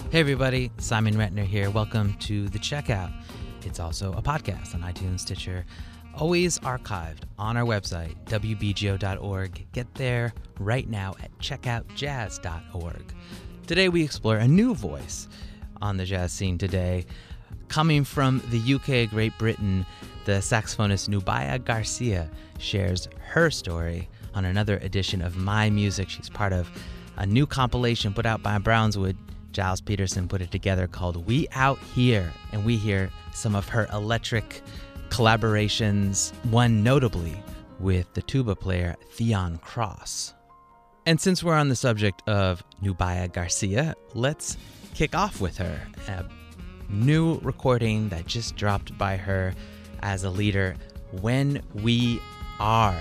Hey everybody, Simon Retner here. Welcome to The Checkout. It's also a podcast on iTunes, Stitcher, always archived on our website, wbgo.org. Get there right now at checkoutjazz.org. Today we explore a new voice on the jazz scene today. Coming from the UK, Great Britain, the saxophonist Nubia Garcia shares her story on another edition of My Music. She's part of a new compilation put out by Brownswood. Giles Peterson put it together called We Out Here, and we hear some of her electric collaborations, one notably with the tuba player Theon Cross. And since we're on the subject of Nubia Garcia, let's kick off with her. A new recording that just dropped by her as a leader, When We Are.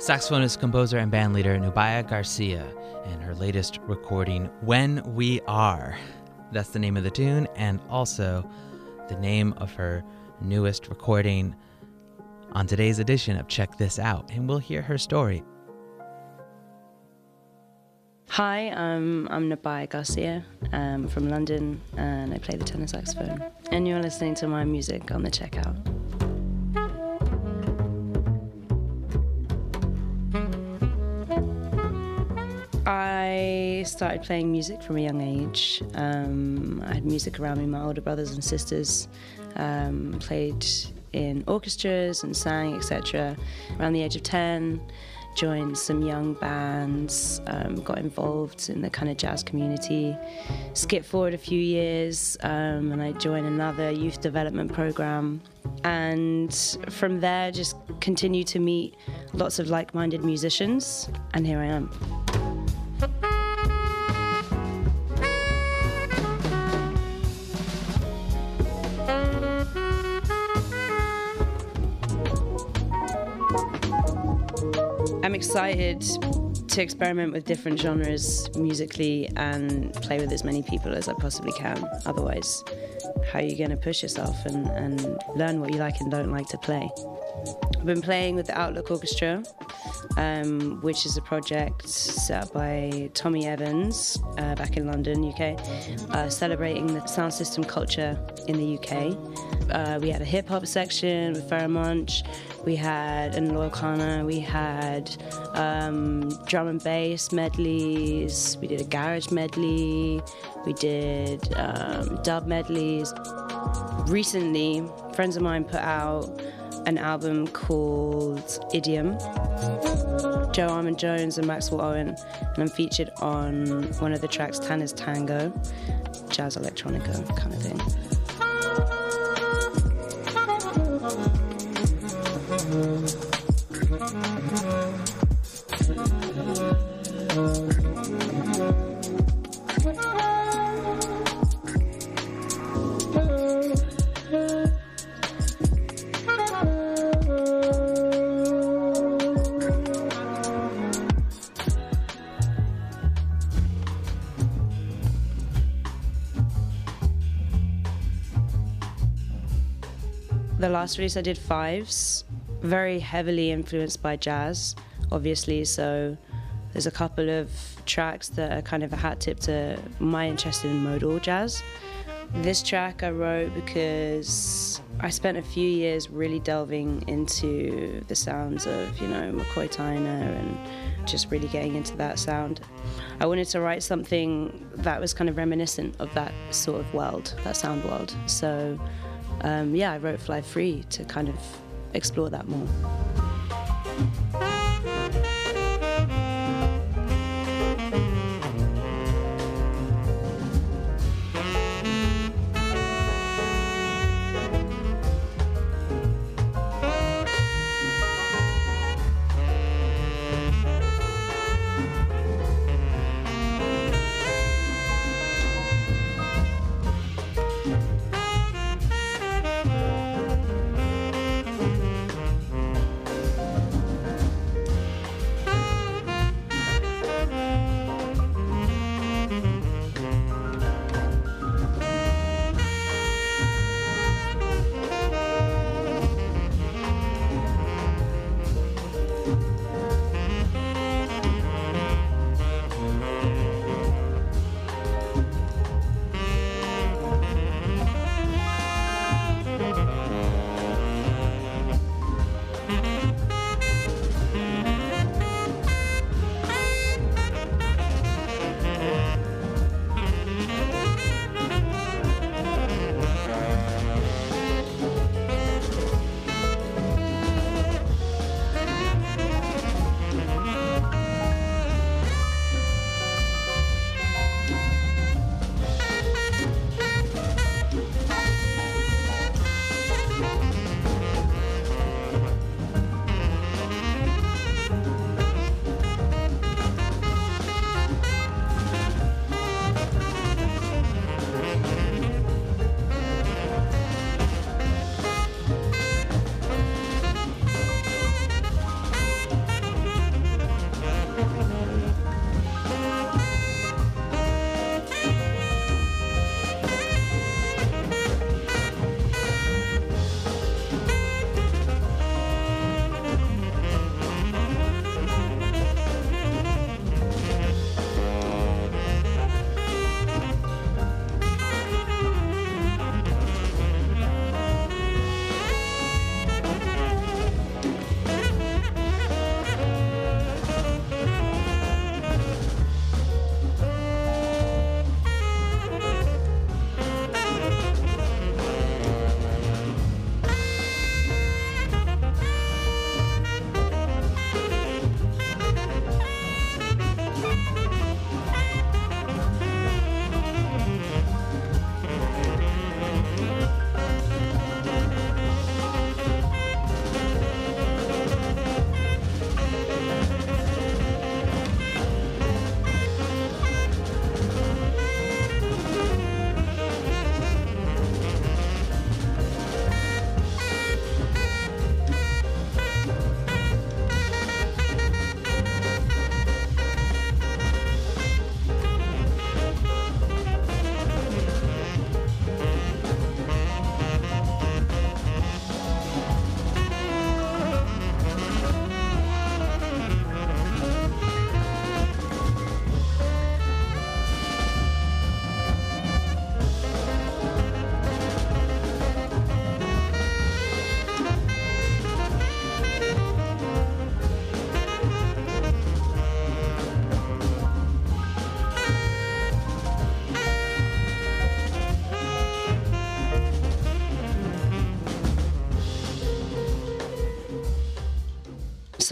Saxophonist, composer, and bandleader Nubia Garcia and her latest recording, When We Are. That's the name of the tune and also the name of her newest recording on today's edition of Check This Out, and we'll hear her story. Hi, I'm Nubia Garcia from London, and I play the tenor saxophone. And you're listening to my music on the Checkout. I started playing music from a young age. I had music around me, my older brothers and sisters, played in orchestras and sang, etc. Around the age of 10, joined some young bands, got involved in the kind of jazz community. Skipped forward a few years, and I joined another youth development program. And from there, just continued to meet lots of like-minded musicians, and here I am. I'm excited to experiment with different genres musically and play with as many people as I possibly can. Otherwise, how are you going to push yourself and learn what you like and don't like to play? I've been playing with the Outlook Orchestra, which is a project set up by Tommy Evans back in London, UK, celebrating the sound system culture in the UK. We had a hip-hop section with Pharoah Monch. We had Loyal Kana, we had drum and bass medleys, we did a garage medley, we did dub medleys. Recently, friends of mine put out an album called Idiom. Joe Armand Jones and Maxwell Owen, and I'm featured on one of the tracks, Tanner's Tango, jazz electronica kind of thing. The last release I did fives, very heavily influenced by jazz, obviously, so there's a couple of tracks that are kind of a hat tip to my interest in modal jazz. This track I wrote because I spent a few years really delving into the sounds of, McCoy Tyner and just really getting into that sound. I wanted to write something that was kind of reminiscent of that sort of world, that sound world. So I wrote Fly Free to kind of explore that more.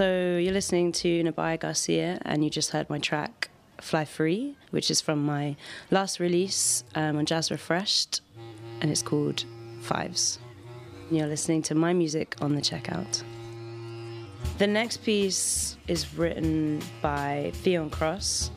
So you're listening to Nubia Garcia, and you just heard my track Fly Free, which is from my last release on Jazz Refreshed, and it's called Fives. You're listening to my music on the checkout. The next piece is written by Theon Cross.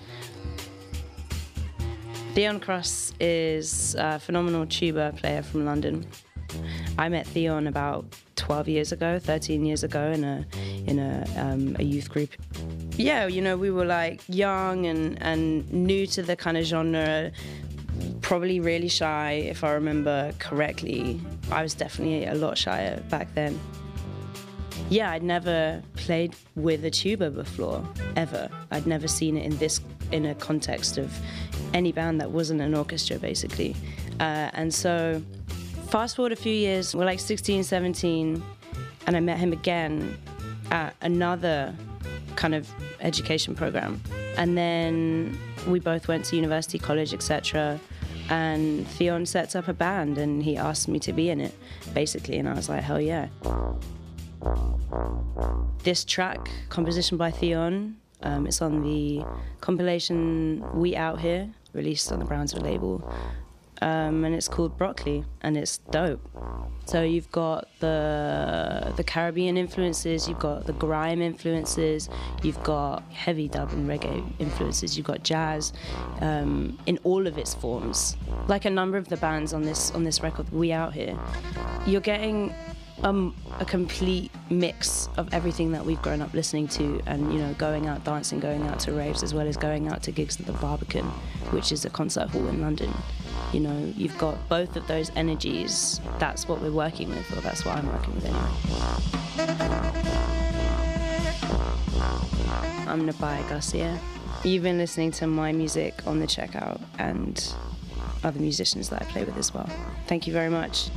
Theon Cross is a phenomenal tuba player from London. I met Theon about 13 years ago in a youth group. Yeah, you know, we were like young and new to the kind of genre, probably really shy, if I remember correctly. I was definitely a lot shyer back then. Yeah, I'd never played with a tuba before, ever. I'd never seen it in a context of any band that wasn't an orchestra, basically. And so fast forward a few years, we're like 16, 17, and I met him again at another kind of education program. And then we both went to university, college, etc. And Theon sets up a band and he asked me to be in it, basically. And I was like, hell yeah. This track, composition by Theon, it's on the compilation We Out Here, released on the Brownsville label. And it's called Broccoli, and it's dope. So you've got the Caribbean influences, you've got the grime influences, you've got heavy dub and reggae influences, you've got jazz in all of its forms. Like a number of the bands on this record, We Out Here, you're getting a complete mix of everything that we've grown up listening to, and you know, going out dancing, going out to raves, as well as going out to gigs at the Barbican, which is a concert hall in London. You know, you've got both of those energies. That's what we're working with, or that's what I'm working with anyway. I'm Nubia Garcia. You've been listening to my music on the checkout and other musicians that I play with as well. Thank you very much.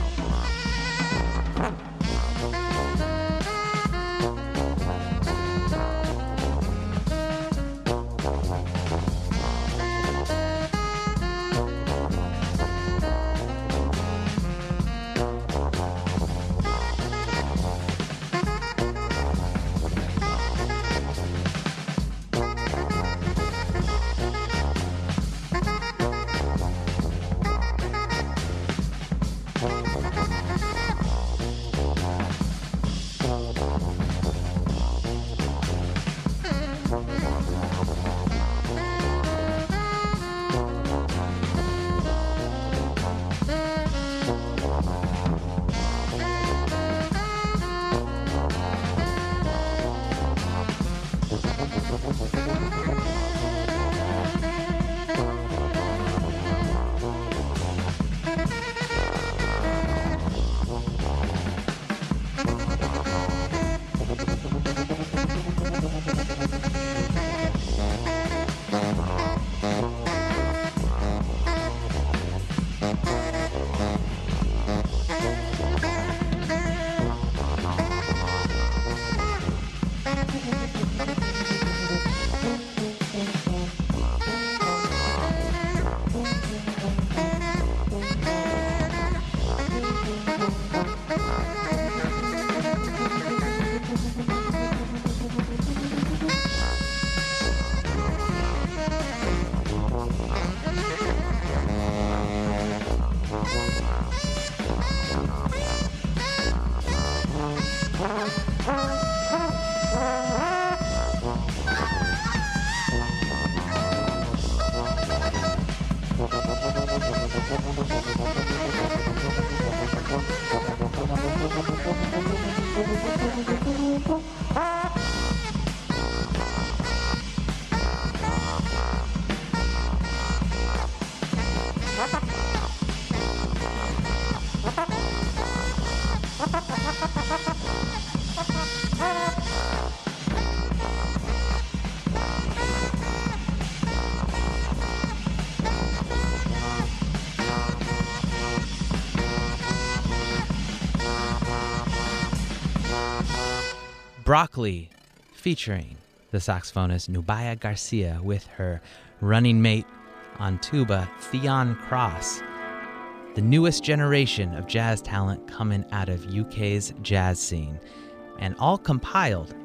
Broccoli, featuring the saxophonist Nubia Garcia with her running mate on tuba, Theon Cross. The newest generation of jazz talent coming out of UK's jazz scene, and all compiled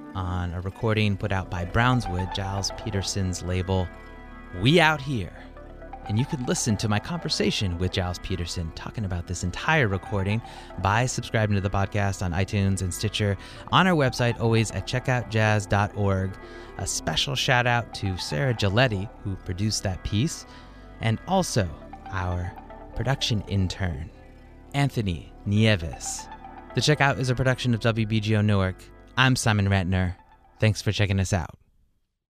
on a recording put out by Brownswood, Giles Peterson's label. We Out Here. And you can listen to my conversation with Giles Peterson talking about this entire recording by subscribing to the podcast on iTunes and Stitcher, on our website, always at checkoutjazz.org. A special shout out to Sarah Giletti, who produced that piece, and also our production intern, Anthony Nieves. The Checkout is a production of WBGO Newark. I'm Simon Ratner. Thanks for checking us out.